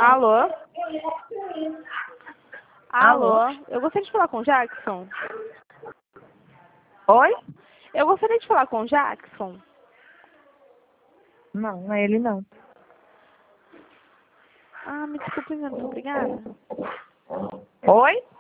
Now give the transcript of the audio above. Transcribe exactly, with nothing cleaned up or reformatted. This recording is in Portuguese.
Alô? Alô? Alô? Eu gostaria de falar com o Jackson. Oi? Eu gostaria de falar com o Jackson. Não, não é ele não. Ah, me desculpe, muito obrigada. Oi?